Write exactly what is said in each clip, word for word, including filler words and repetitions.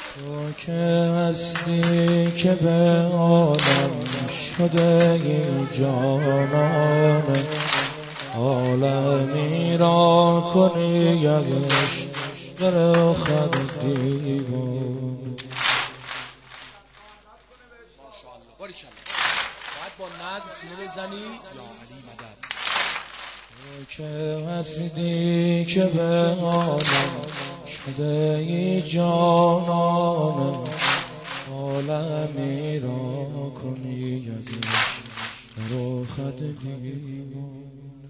تو که هستی که به عالم شده ای جانانه، عالمی را کنی ازش در خد دیوانه. ماشاءالله باریکلا. باید با نظم سینه بزنی یا علی مدد. تو که هستی که به عالم شده ای جانانه، عالمی را کنی ازش در خد دیوانه.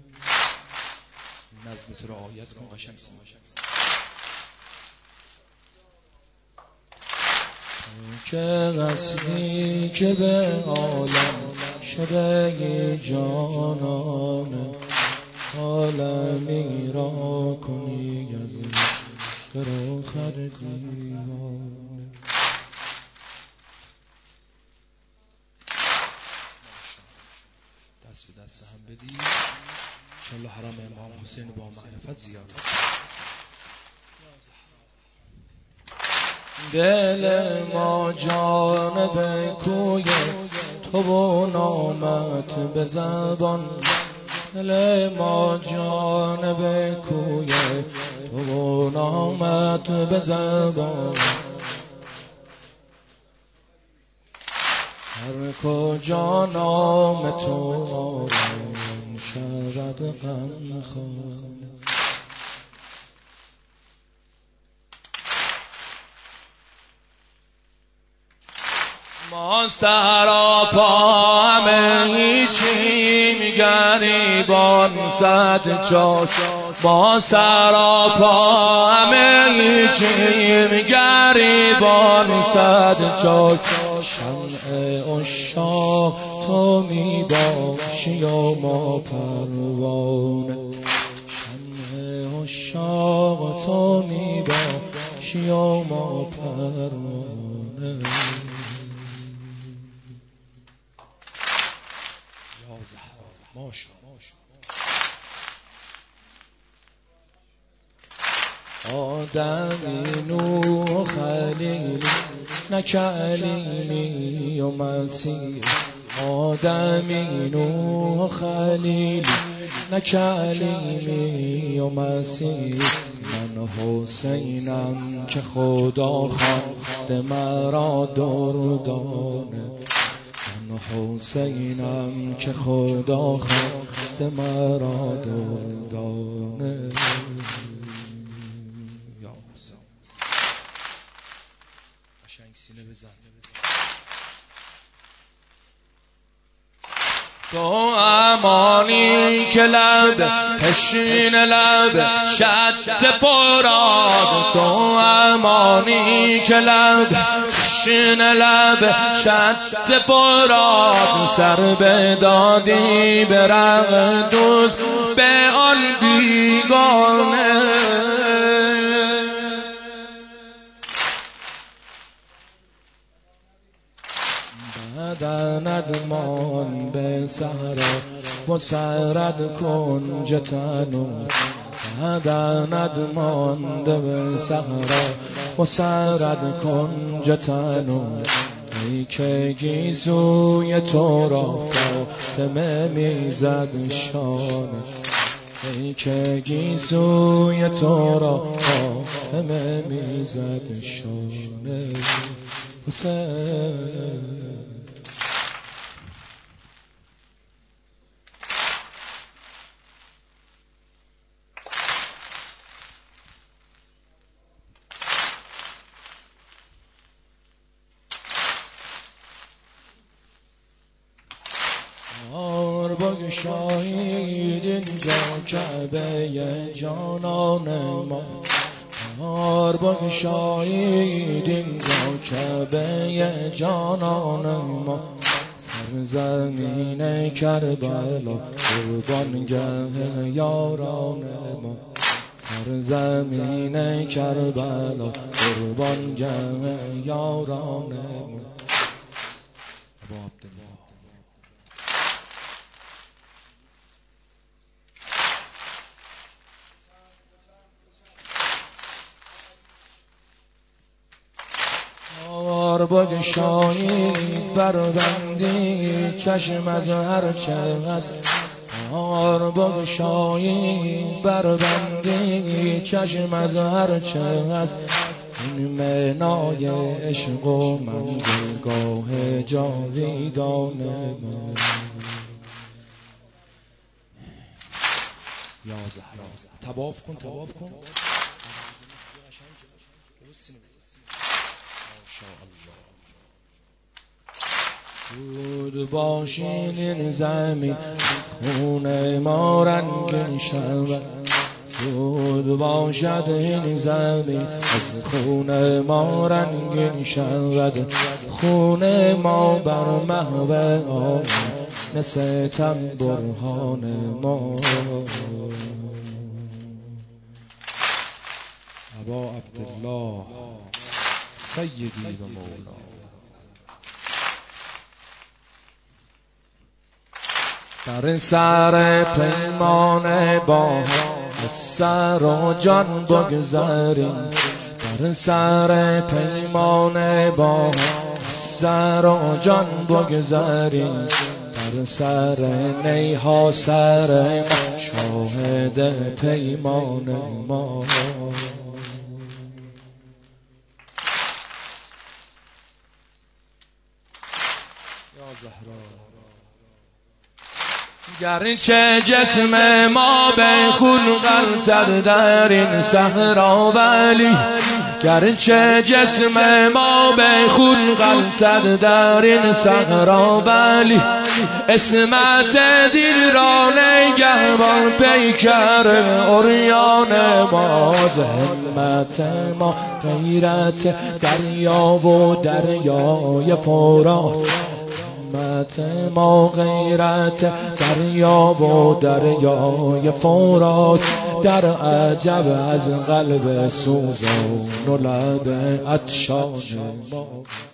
نظم تو رعایت کن قشنگ سینه. تو که هستی که به عالم شده ای جانانه، عالمی را کنی ازش در خد دیوانه. دست به دست هم بدی انشالله حرم امام حسین با معرفت زیارت. دل ما جانب کوی تو و نامت به زبان، دل ما جانب کوی تو و نامت به زبان. هر کجا نام تو آرام شود غم خانه. ما سراپا همه هیچیم گریبان صد چاک، ما سراپا همه هیچیم گریبان صد چاک. شمع عشاق تو می باشی و ما پروانه، شمع عشاق تو می باشی و ما پروانه. آدمی نوح خلیلی نه کلیمی و مسیح، آدمی نوح خلیلی نه کلیمی و مسیح. من حسینم که خدا خواند مرا دردانه، من حسینم که خدا خواند مرا دردانه. تو امانی که لب تشین لب شد پراد، تو امانی که لب تشین لب شد پراد. سر بدادی به رغم دوز به آن بیگانه، بدنت مان به صحرا و سرد کنج تنو، بدنت مانده به صحرا و سرد کنج تنو. ای که گیسوی تو را فاطمه میزد شانه، ای که گیسوی تو را فاطمه میزد شانه. حسین آر بگشایید اینجا کعبه جانان ما، آر بگشایید اینجا کعبه جانان ما. سرزمین کربلا قربانگاه یاران ما، سرزمین کربلا قربانگاه یاران ما. بار بگشایی بربندی چشم از هر چه هست بار بگشایی بربندی چشم از هر چه هست این معنای عشق و منزلگاه جاویدان من یا زهرا طواف کن طواف کن بود باشین این زمین خون ما رنگین شود بود باشد این زمین از خون ما رنگین شود خون ما بر محو آن نستم برهان ما ابا عبدالله سیدی و مولا در سر پیمان با از سر و جان بگذاریم در سر پیمان با از سر و جان بگذاریم در سر نیها سر ما شاهد پیمان ما یا زهرا گرچه جسم ما به خون غلطد در این صحرا ولی گرچه جسم ما به خون غلطد در این صحرا ولی اسمت دل را نگهبان پیکر عریان ما همت ما غیرت دریا و دریای فرات همت ما غیرت دریا و دریای فرات در عجب از قلب سوزان و لب عطشان ما